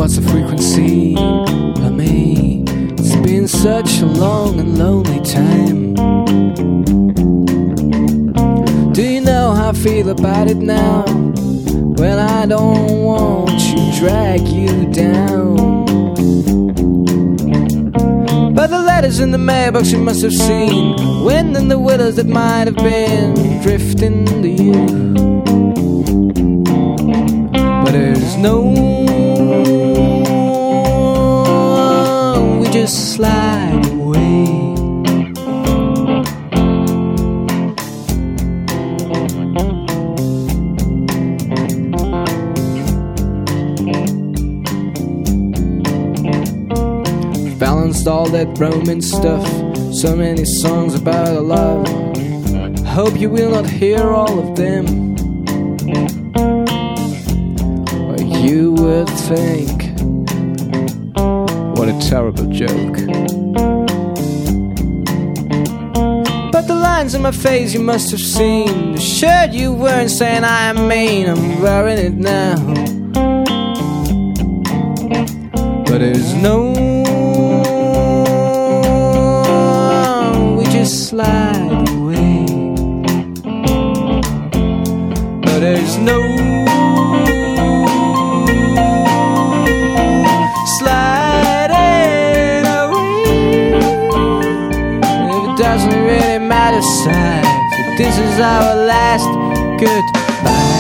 what's the frequency of me? It's been such a long and lonely time. Do you know how I feel about it now? Well, I don't want to drag you down, but the letters in the mailbox you must have seen, wind in the willows that might have been drifting to you. But there's no, we just slide away. Balanced all that romance stuff, so many songs about our love. Hope you will not hear all of them, or you would think, what a terrible joke. But the lines on my face you must have seen, the shirt you weren't saying I am mean, I'm wearing it now. But there's no, slide away. But there's no sliding away. If it doesn't really matter, side, so this is our last goodbye.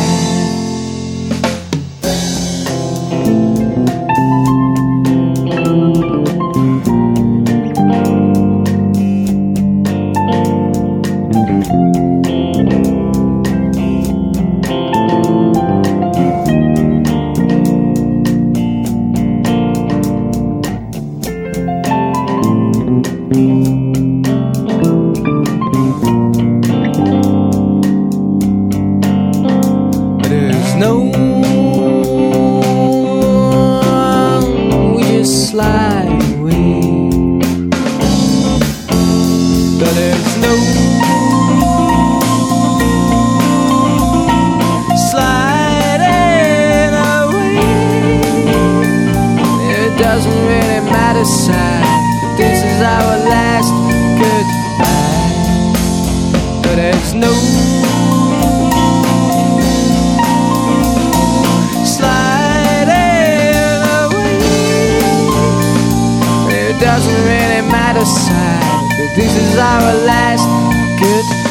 We just slide away. But there's no sliding away. It doesn't really matter, side, this is our last goodbye. But there's no doesn't really matter, side, but this is our last goodbye.